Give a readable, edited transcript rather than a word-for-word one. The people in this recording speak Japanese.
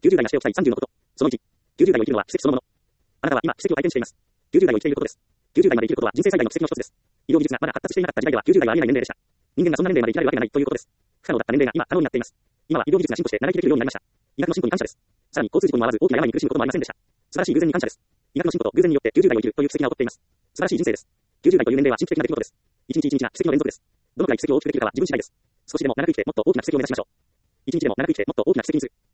90代がしておきたい30のこと。その1。90代を生きるのは奇跡そのもの。あなたは今、奇跡を体験しています。90代を生きていることです。90代まで生きることは人生最大の奇跡の一つです。医療技術がまだ発達していなかった時代では90代はありえない年齢でした。人間がそんな年齢まで生きられるわけがないということです。不可能だった年齢が今可能になっています。今は医療技術が進歩して長生きできるようになりました。医学の進歩に感謝です。さらに交通事故にも遭わず大きな病に苦しむこともありませんでした。素晴らしい偶然に感謝です。医学の進歩と偶然によって90代を生きるという奇跡が起こっています。素晴らしい人生です。90代という年齢は神秘的な出来事です。一日一日が奇跡の連続です。どのくらい奇跡を大きくできるかは自分次第です。少しでも長く生きてもっと大きな奇跡を目指しましょう。一日でも長く生きてもっと大きな奇跡にする。